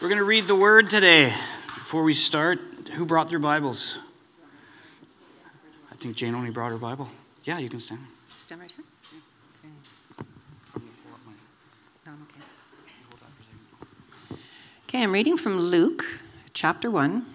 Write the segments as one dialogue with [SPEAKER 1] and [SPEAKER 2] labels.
[SPEAKER 1] We're going to read the word today. Before we start, who brought their Bibles? I think Jane only brought her Bible. Yeah, you can stand.
[SPEAKER 2] Stand right here. No, I'm okay. Okay, I'm reading from Luke chapter 1,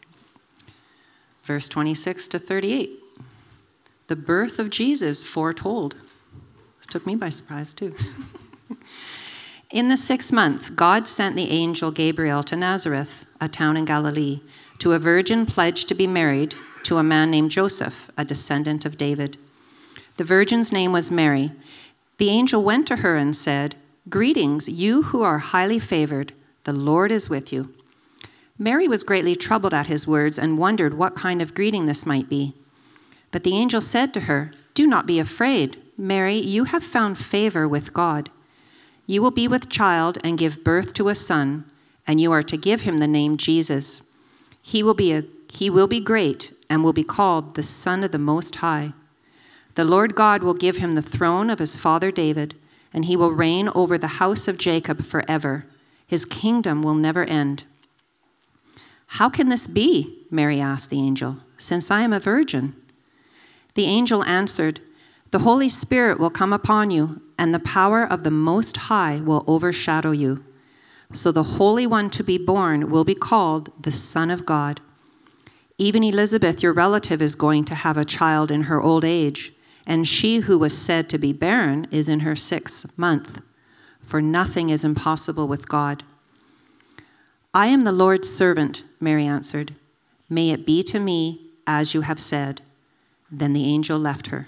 [SPEAKER 2] verse 26 to 38. The birth of Jesus foretold. This took me by surprise too. In the 6th month, God sent the angel Gabriel to Nazareth, a town in Galilee, to a virgin pledged to be married to a man named Joseph, a descendant of David. The virgin's name was Mary. The angel went to her and said, "Greetings, you who are highly favored. The Lord is with you." Mary was greatly troubled at his words and wondered what kind of greeting this might be. But the angel said to her, "Do not be afraid, Mary, you have found favor with God. You will be with child and give birth to a son, and you are to give him the name Jesus. He will be great and will be called the Son of the Most High. The Lord God will give him the throne of his father David, and he will reign over the house of Jacob forever. His kingdom will never end." "How can this be?" Mary asked the angel, "since I am a virgin?" The angel answered, "The Holy Spirit will come upon you, and the power of the Most High will overshadow you. So the Holy One to be born will be called the Son of God. Even Elizabeth, your relative, is going to have a child in her old age, and she who was said to be barren is in her 6th month, for nothing is impossible with God." "I am the Lord's servant," Mary answered. "May it be to me as you have said." Then the angel left her.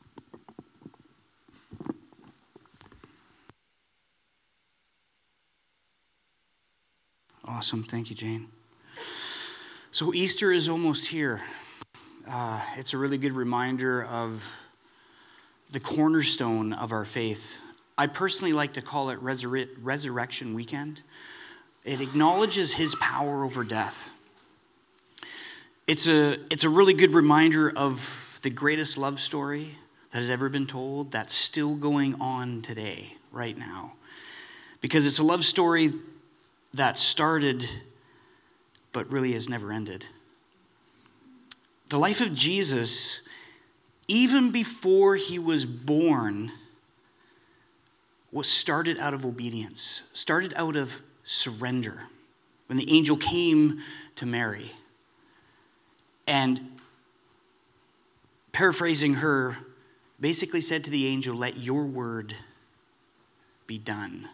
[SPEAKER 1] Awesome. Thank you, Jane. So Easter is almost here. It's a really good reminder of the cornerstone of our faith. I personally like to call it Resurrection Weekend. It acknowledges his power over death. It's a really good reminder of the greatest love story that has ever been told that's still going on today, right now. Because it's a love story that started but really has never ended. The life of Jesus, even before he was born, was started out of obedience, started out of surrender. When the angel came to Mary and, paraphrasing her, basically said to the angel, "Let your word be done."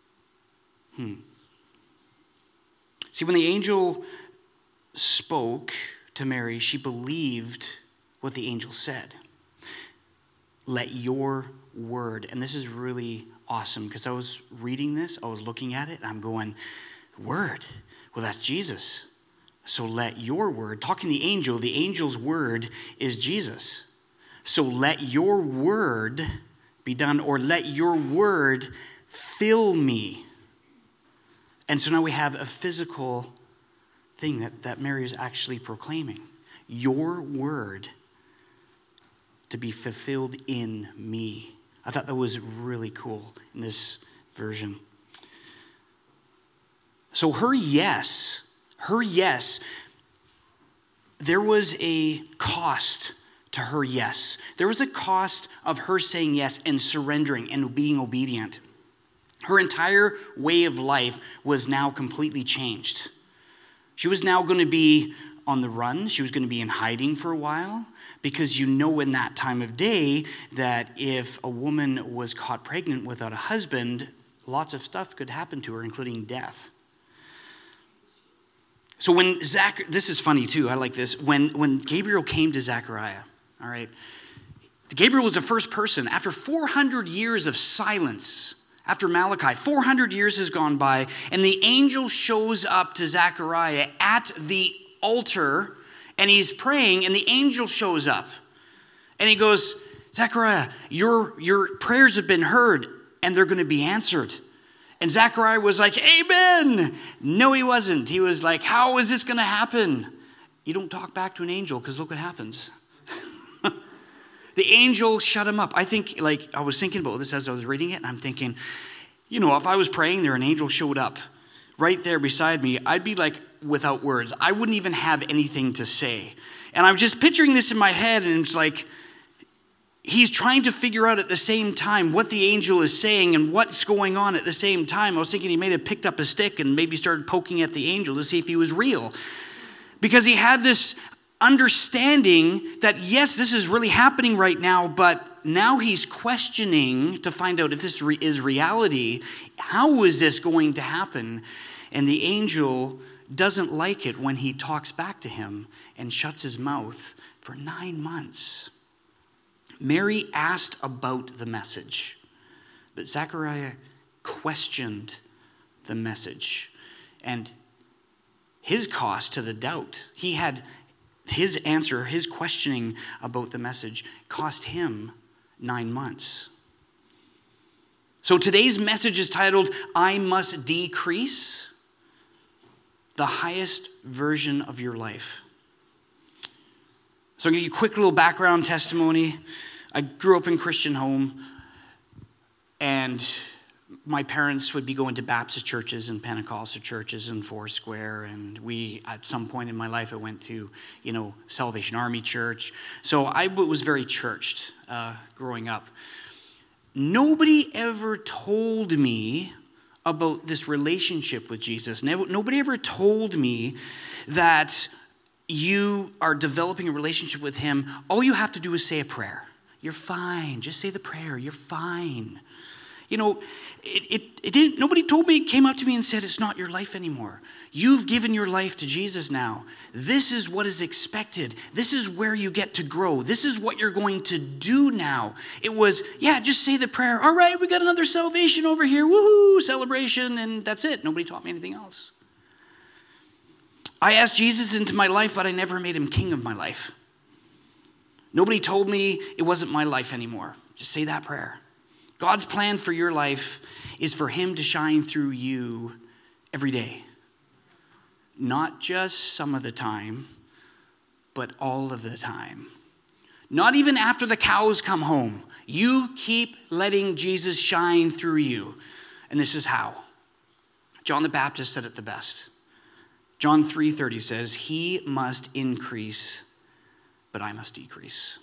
[SPEAKER 1] See, when the angel spoke to Mary, she believed what the angel said. Let your word. And this is really awesome because I was reading this, I was looking at it, and I'm going, word? Well, that's Jesus. So let your word, talking to the angel's word is Jesus. So let your word be done, or let your word fill me. And so now we have a physical thing that Mary is actually proclaiming. Your word to be fulfilled in me. I thought that was really cool in this version. So her yes, there was a cost to her yes. There was a cost of her saying yes and surrendering and being obedient. Her entire way of life was now completely changed. She was now going to be on the run. She was going to be in hiding for a while, because in that time of day that if a woman was caught pregnant without a husband, lots of stuff could happen to her, including death. So when this is funny too, I like this. When Gabriel came to Zechariah, all right, Gabriel was the first person after 400 years of silence. After Malachi, 400 years has gone by, and the angel shows up to Zechariah at the altar, and he's praying, and the angel shows up. And he goes, "Zechariah, your prayers have been heard, and they're going to be answered." And Zechariah was like, "Amen." No, he wasn't. He was like, "How is this going to happen?" You don't talk back to an angel, because look what happens. The angel shut him up. I think, I was thinking about this as I was reading it, and I'm thinking, if I was praying there, an angel showed up. right there beside me, I'd be like without words. I wouldn't even have anything to say. And I'm just picturing this in my head, and it's like he's trying to figure out at the same time what the angel is saying and what's going on at the same time. I was thinking he may have picked up a stick and maybe started poking at the angel to see if he was real. Because he had this understanding that, yes, this is really happening right now, but now he's questioning to find out if this is reality. How is this going to happen? And the angel doesn't like it when he talks back to him and shuts his mouth for 9 months. Mary asked about the message, but Zechariah questioned the message. And his cost to the doubt, he had his answer, his questioning about the message cost him 9 months. So today's message is titled, I Must Decrease, the highest version of your life. So I'll give you a quick little background testimony. I grew up in a Christian home, and my parents would be going to Baptist churches and Pentecostal churches and Foursquare, and at some point in my life, I went to, Salvation Army Church. So I was very churched growing up. Nobody ever told me about this relationship with Jesus. Nobody ever told me that you are developing a relationship with him. All you have to do is say a prayer. You're fine. Just say the prayer. You're fine. It didn't. Nobody told me, came up to me and said, it's not your life anymore. You've given your life to Jesus now. This is what is expected. This is where you get to grow. This is what you're going to do now. It was, just say the prayer. All right, we got another salvation over here. Woohoo, celebration, and that's it. Nobody taught me anything else. I asked Jesus into my life, but I never made him king of my life. Nobody told me it wasn't my life anymore. Just say that prayer. God's plan for your life is for him to shine through you every day. Not just some of the time, but all of the time. Not even after the cows come home. You keep letting Jesus shine through you. And this is how. John the Baptist said it the best. John 3:30 says, he must increase, but I must decrease.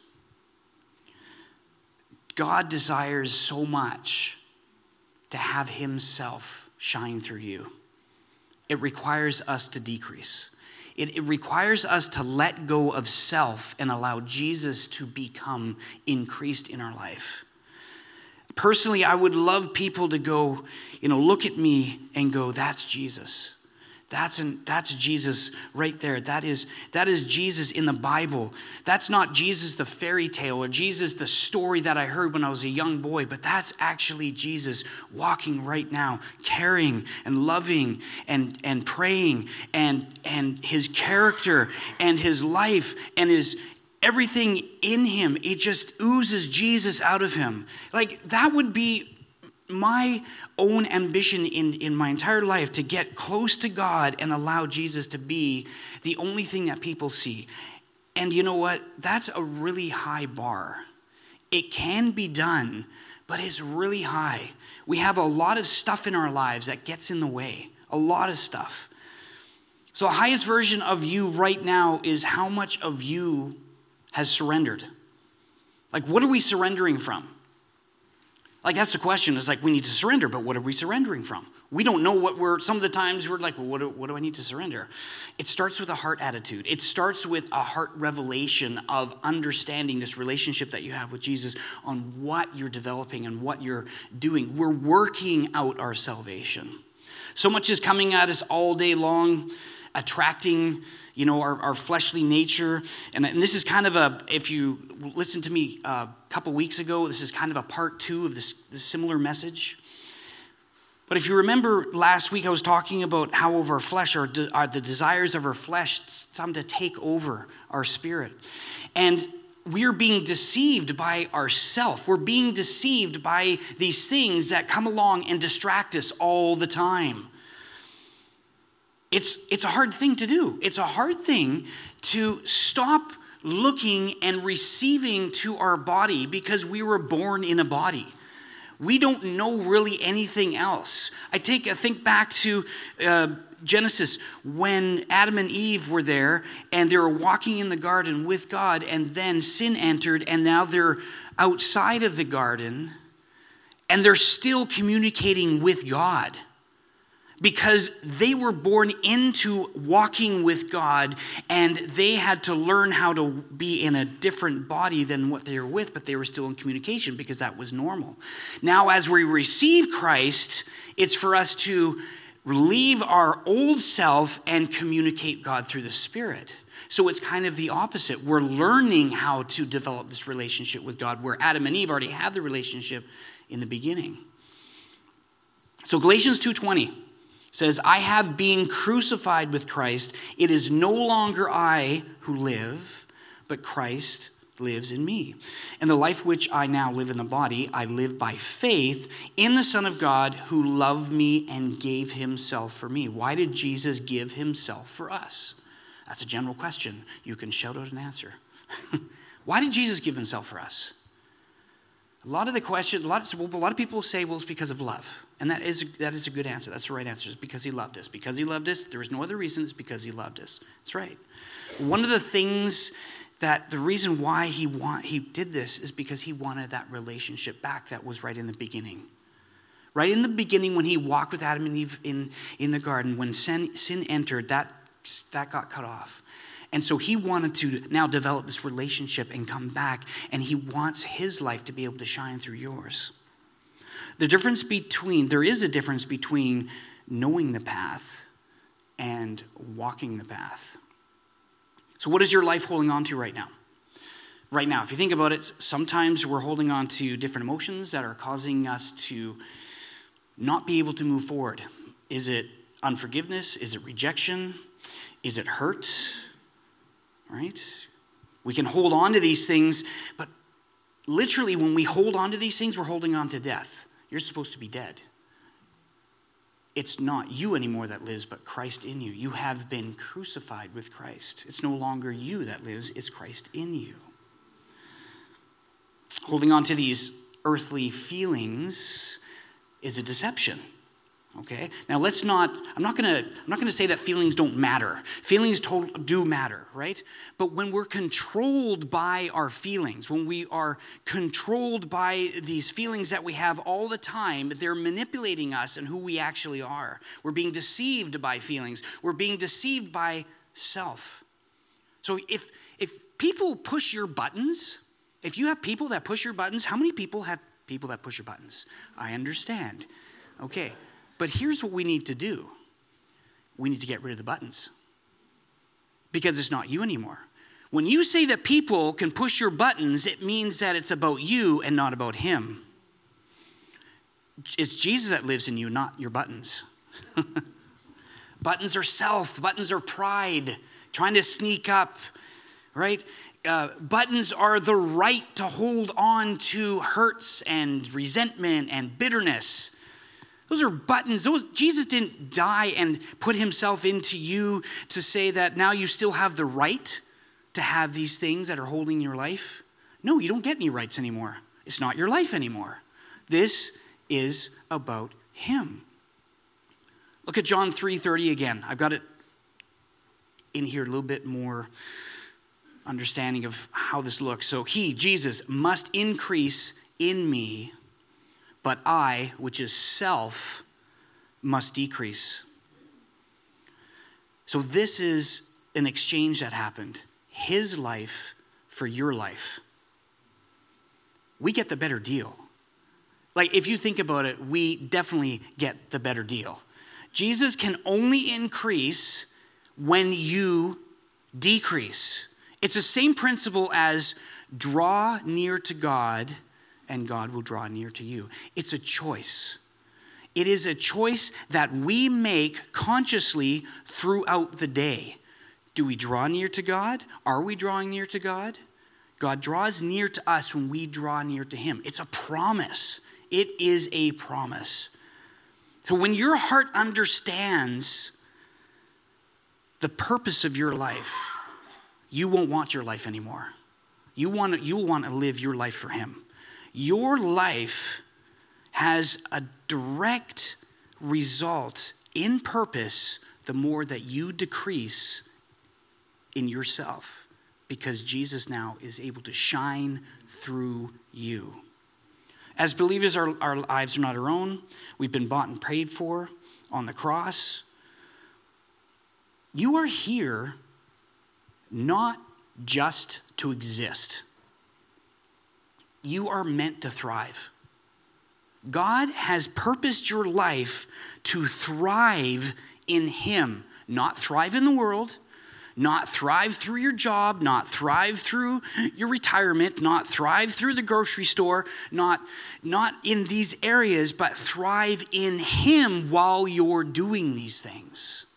[SPEAKER 1] God desires so much to have himself shine through you. It requires us to decrease. It requires us to let go of self and allow Jesus to become increased in our life. Personally, I would love people to go, look at me and go, that's Jesus. That's Jesus right there. That is Jesus in the Bible. That's not Jesus the fairy tale or Jesus the story that I heard when I was a young boy, but that's actually Jesus walking right now, caring and loving and praying and his character and his life and his everything in him. It just oozes Jesus out of him. Like that would be my own ambition in my entire life, to get close to God and allow Jesus to be the only thing that people see. And you know what? That's a really high bar. It can be done, but it's really high. We have a lot of stuff in our lives that gets in the way. A lot of stuff. So the highest version of you right now is how much of you has surrendered. Like, what are we surrendering from? Like, that's the question. It's like, we need to surrender, but what are we surrendering from? We don't know some of the times we're like, well, what do I need to surrender? It starts with a heart attitude. It starts with a heart revelation of understanding this relationship that you have with Jesus on what you're developing and what you're doing. We're working out our salvation. So much is coming at us all day long, attracting our fleshly nature. And this is kind of if you listened to me a couple weeks ago, this is kind of a part 2 of this similar message. But if you remember last week, I was talking about how of our flesh are the desires of our flesh some to take over our spirit. And we're being deceived by ourself. We're being deceived by these things that come along and distract us all the time. It's a hard thing to do. It's a hard thing to stop looking and receiving to our body because we were born in a body. We don't know really anything else. I think back to Genesis when Adam and Eve were there and they were walking in the garden with God, and then sin entered and now they're outside of the garden and they're still communicating with God because they were born into walking with God and they had to learn how to be in a different body than what they were with, but they were still in communication because that was normal. Now, as we receive Christ, it's for us to leave our old self and communicate God through the Spirit. So it's kind of the opposite. We're learning how to develop this relationship with God, where Adam and Eve already had the relationship in the beginning. So Galatians 2:20 says, I have been crucified with Christ. It is no longer I who live, but Christ lives in me. And the life which I now live in the body, I live by faith in the Son of God who loved me and gave himself for me. Why did Jesus give himself for us? That's a general question. You can shout out an answer. Why did Jesus give himself for us? A lot of people say, well, it's because of love. And that is a good answer. That's the right answer. It's because he loved us. Because he loved us, there was no other reason. It's because he loved us. That's right. One of the things that the reason why he did this is because he wanted that relationship back that was right in the beginning. Right in the beginning when he walked with Adam and Eve in the garden, when sin entered, that got cut off. And so he wanted to now develop this relationship and come back, and he wants his life to be able to shine through yours. There is a difference between knowing the path and walking the path. So what is your life holding on to right now? Right now, if you think about it, sometimes we're holding on to different emotions that are causing us to not be able to move forward. Is it unforgiveness? Is it rejection? Is it hurt? Right? We can hold on to these things, but literally when we hold on to these things, we're holding on to death. You're supposed to be dead. It's not you anymore that lives, but Christ in you. You have been crucified with Christ. It's no longer you that lives, it's Christ in you. Holding on to these earthly feelings is a deception. Okay? Now I'm not going to say that feelings don't matter. Feelings do matter, right? But when we're controlled by our feelings, when we are controlled by these feelings that we have all the time, they're manipulating us and who we actually are. We're being deceived by feelings. We're being deceived by self. So if people push your buttons, if you have people that push your buttons, how many people have people that push your buttons? I understand. Okay. But here's what we need to do. We need to get rid of the buttons. Because it's not you anymore. When you say that people can push your buttons, it means that it's about you and not about him. It's Jesus that lives in you, not your buttons. Buttons are self. Buttons are pride. Trying to sneak up, right? Buttons are the right to hold on to hurts and resentment and bitterness. Those are buttons. Jesus didn't die and put himself into you to say that now you still have the right to have these things that are holding your life. No, you don't get any rights anymore. It's not your life anymore. This is about him. Look at John 3:30 again. I've got it in here a little bit more understanding of how this looks. So he, Jesus, must increase in me, but I, which is self, must decrease. So this is an exchange that happened. His life for your life. We get the better deal. Like, if you think about it, we definitely get the better deal. Jesus can only increase when you decrease. It's the same principle as draw near to God and God will draw near to you. It's a choice. It is a choice that we make consciously throughout the day. Do we draw near to God? Are we drawing near to God? God draws near to us when we draw near to him. It's a promise. It is a promise. So when your heart understands the purpose of your life, you won't want your life anymore. You will want to live your life for him. Your life has a direct result in purpose the more that you decrease in yourself, because Jesus now is able to shine through you. As believers, our lives are not our own. We've been bought and paid for on the cross. You are here not just to exist. You are meant to thrive. God has purposed your life to thrive in Him, not thrive in the world, not thrive through your job, not thrive through your retirement, not thrive through the grocery store, not in these areas, but thrive in Him while you're doing these things.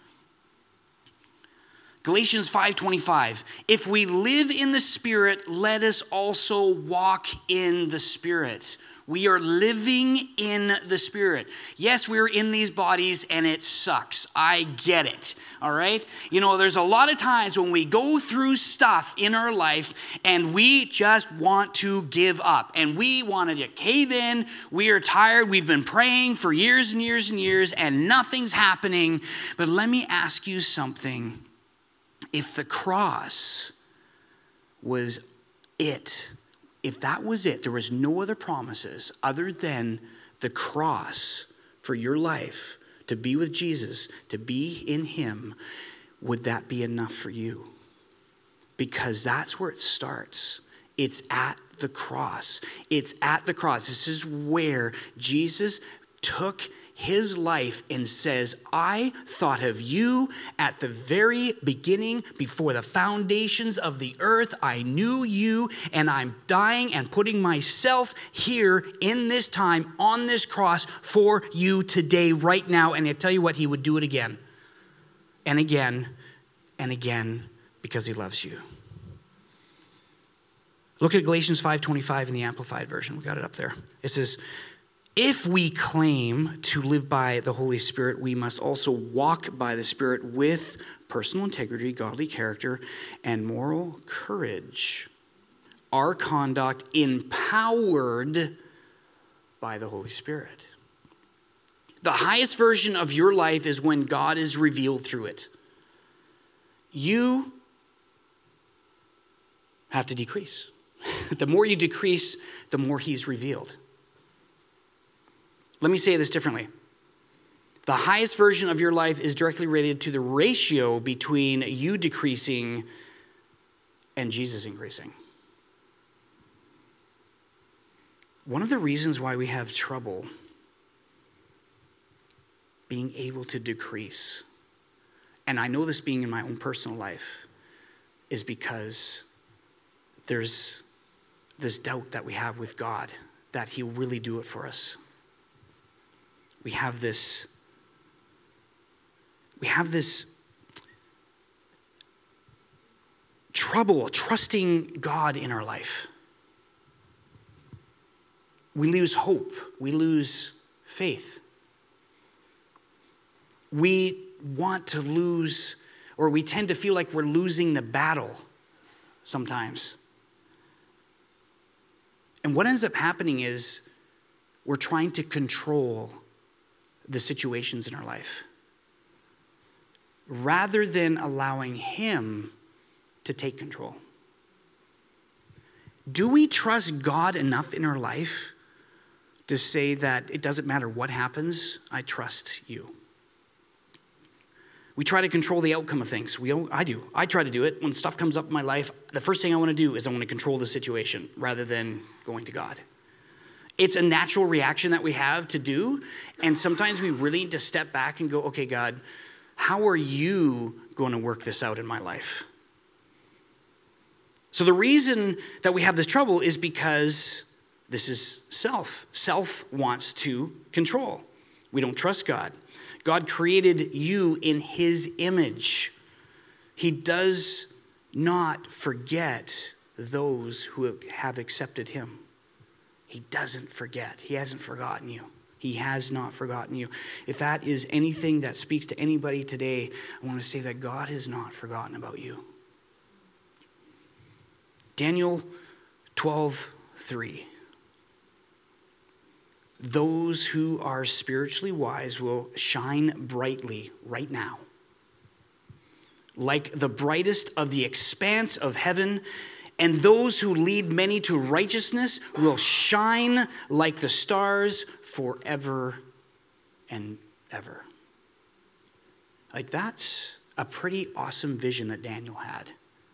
[SPEAKER 1] Galatians 5:25, if we live in the Spirit, let us also walk in the Spirit. We are living in the Spirit. Yes, we're in these bodies and it sucks. I get it, all right? You know, there's a lot of times when we go through stuff in our life and we just want to give up and we want to cave in. We are tired. We've been praying for years and years and years and nothing's happening. But let me ask you something. If the cross was it, if that was it, there was no other promises other than the cross for your life, to be with Jesus, to be in Him, would that be enough for you? Because that's where it starts. It's at the cross. It's at the cross. This is where Jesus took His life and says, I thought of you at the very beginning, before the foundations of the earth. I knew you, and I'm dying and putting myself here in this time on this cross for you today, right now. And I tell you what, He would do it again and again and again because He loves you. Look at Galatians 5:25 in the Amplified Version. We got it up there. It says, if we claim to live by the Holy Spirit, we must also walk by the Spirit with personal integrity, godly character, and moral courage. Our conduct empowered by the Holy Spirit. The highest version of your life is when God is revealed through it. You have to decrease. The more you decrease, the more He's revealed. Let me say this differently. The highest version of your life is directly related to the ratio between you decreasing and Jesus increasing. One of the reasons why we have trouble being able to decrease, and I know this being in my own personal life, is because there's this doubt that we have with God that He'll really do it for us. We have this trouble trusting God in our life. We lose hope. We lose faith. We want to lose, or we tend to feel like we're losing the battle sometimes. And what ends up happening is we're trying to control the situations in our life, rather than allowing Him to take control. Do we trust God enough in our life to say that it doesn't matter what happens, I trust you? We try to control the outcome of things. I do. I try to do it. When stuff comes up in my life, the first thing I want to do is I want to control the situation rather than going to God. It's a natural reaction that we have to do. And sometimes we really need to step back and go, okay, God, how are you going to work this out in my life? So the reason that we have this trouble is because this is self. Self wants to control. We don't trust God. God created you in His image. He does not forget those who have accepted Him. He doesn't forget. He hasn't forgotten you. He has not forgotten you. If that is anything that speaks to anybody today, I want to say that God has not forgotten about you. Daniel 12:3. those who are spiritually wise will shine brightly right now, like the brightest of the expanse of heaven, and those who lead many to righteousness will shine like the stars forever and ever. Like, that's a pretty awesome vision that Daniel had.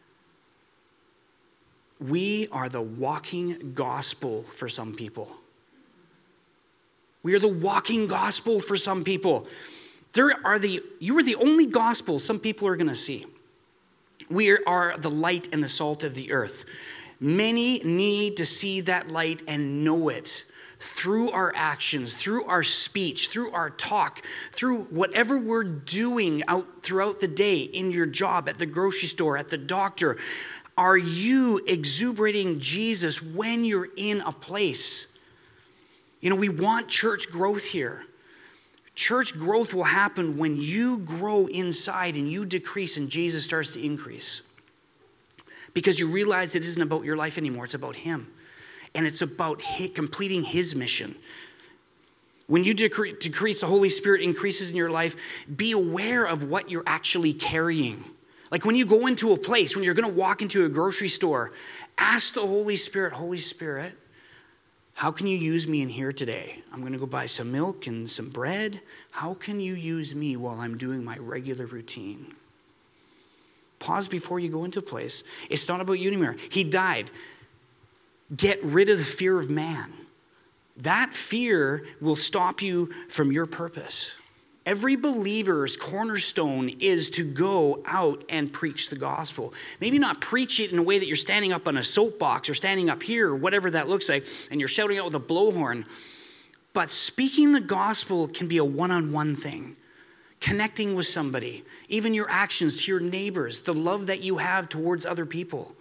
[SPEAKER 1] We are the walking gospel for some people. We are the walking gospel for some people. You are the only gospel some people are going to see. We are the light and the salt of the earth. Many need to see that light and know it through our actions, through our speech, through our talk, through whatever we're doing out throughout the day, in your job, at the grocery store, at the doctor. Are you exuberating Jesus when you're in a place? We want church growth here. Church growth will happen when you grow inside and you decrease and Jesus starts to increase. Because you realize it isn't about your life anymore. It's about him. And it's about completing his mission. When you decrease, the Holy Spirit increases in your life. Be aware of what you're actually carrying. Like when you go into a place, when you're going to walk into a grocery store, ask the Holy Spirit, how can you use me in here today? I'm going to go buy some milk and some bread. How can you use me while I'm doing my regular routine? Pause before you go into a place. It's not about you anymore. He died. Get rid of the fear of man. That fear will stop you from your purpose. Every believer's cornerstone is to go out and preach the gospel. Maybe not preach it in a way that you're standing up on a soapbox or standing up here or whatever that looks like and you're shouting out with a blowhorn. But speaking the gospel can be a one-on-one thing. Connecting with somebody, even your actions to your neighbors, the love that you have towards other people.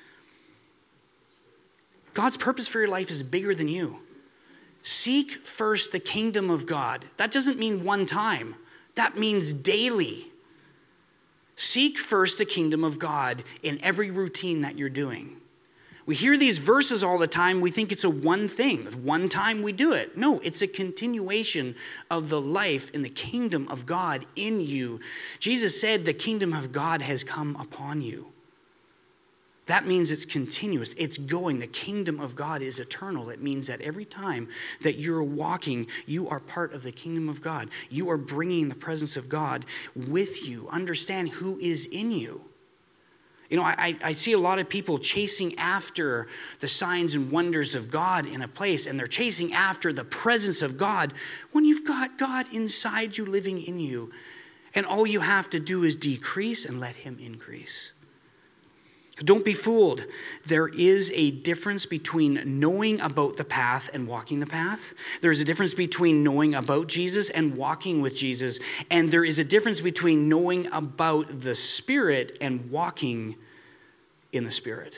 [SPEAKER 1] God's purpose for your life is bigger than you. Seek first the kingdom of God. That doesn't mean one time. That means daily. Seek first the kingdom of God in every routine that you're doing. We hear these verses all the time. We think it's a one thing. One time we do it. No, it's a continuation of the life in the kingdom of God in you. Jesus said the kingdom of God has come upon you. That means it's continuous. It's going. The kingdom of God is eternal. It means that every time that you're walking, you are part of the kingdom of God. You are bringing the presence of God with you. Understand who is in you. I see a lot of people chasing after the signs and wonders of God in a place, and they're chasing after the presence of God when you've got God inside you, living in you. And all you have to do is decrease and let him increase. Don't be fooled. There is a difference between knowing about the path and walking the path. There's a difference between knowing about Jesus and walking with Jesus. And there is a difference between knowing about the Spirit and walking in the Spirit.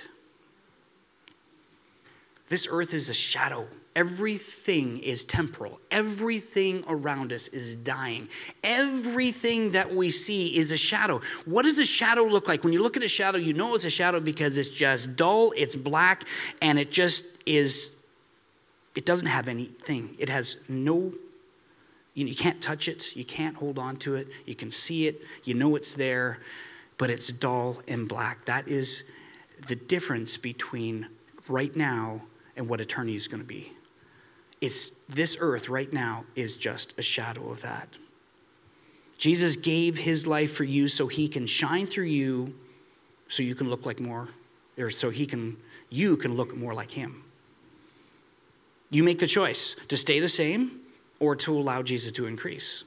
[SPEAKER 1] This earth is a shadow. Everything is temporal. Everything around us is dying. Everything that we see is a shadow. What does a shadow look like? When you look at a shadow, you know it's a shadow because it's just dull, it's black, and it just is, it doesn't have anything. It has no, you can't touch it, you can't hold on to it, you can see it, you know it's there, but it's dull and black. That is the difference between right now and what eternity is going to be. It's this earth right now is just a shadow of that. Jesus gave his life for you so he can shine through you so you can look like more, or so you can look more like him. You make the choice to stay the same or to allow Jesus to increase.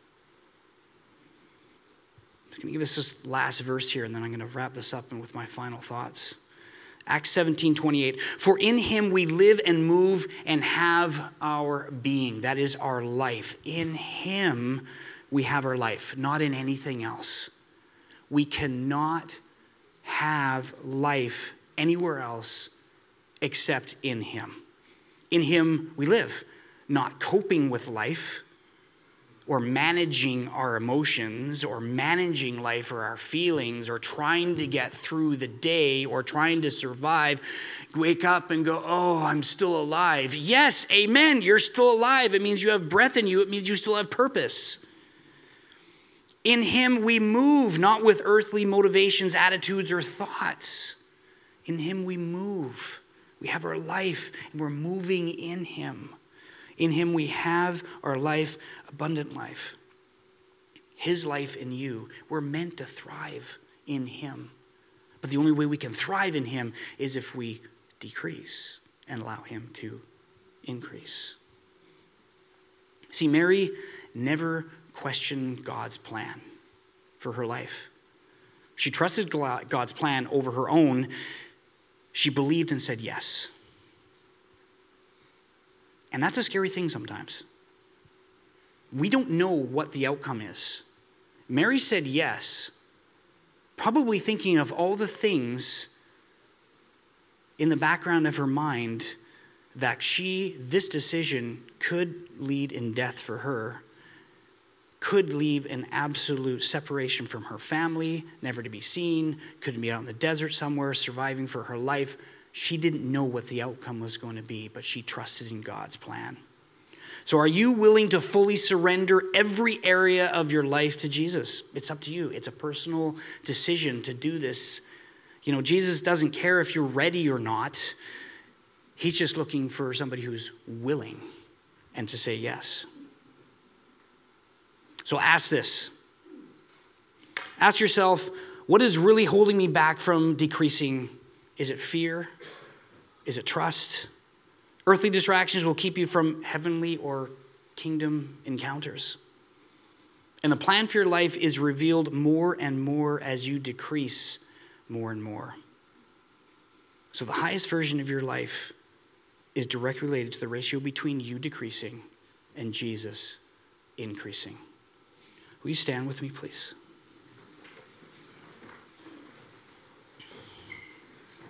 [SPEAKER 1] I'm going to give us this last verse here, and then I'm going to wrap this up with my final thoughts. Acts 17:28. For in him we live and move and have our being. That is our life. In him we have our life, not in anything else. We cannot have life anywhere else except in him. In him we live, not coping with life, or managing our emotions or managing life or our feelings or trying to get through the day or trying to survive, wake up and go, oh, I'm still alive. Yes, amen, you're still alive. It means you have breath in you. It means you still have purpose. In him we move, not with earthly motivations, attitudes, or thoughts. In him we move. We have our life and we're moving in him. In him we have our life, abundant life. His life in you. We're meant to thrive in him. But the only way we can thrive in him is if we decrease and allow him to increase. See, Mary never questioned God's plan for her life. She trusted God's plan over her own. She believed and said yes. And that's a scary thing sometimes. We don't know what the outcome is. Mary said yes, probably thinking of all the things in the background of her mind that this decision could lead in death for her, could leave an absolute separation from her family, never to be seen, could be out in the desert somewhere, surviving for her life. She didn't know what the outcome was going to be, but she trusted in God's plan. So are you willing to fully surrender every area of your life to Jesus? It's up to you. It's a personal decision to do this. You know, Jesus doesn't care if you're ready or not. He's just looking for somebody who's willing and to say yes. So ask this. Ask yourself, what is really holding me back from decreasing? Is it fear? Is it trust? Earthly distractions will keep you from heavenly or kingdom encounters. And the plan for your life is revealed more and more as you decrease more and more. So the highest version of your life is directly related to the ratio between you decreasing and Jesus increasing. Will you stand with me, please?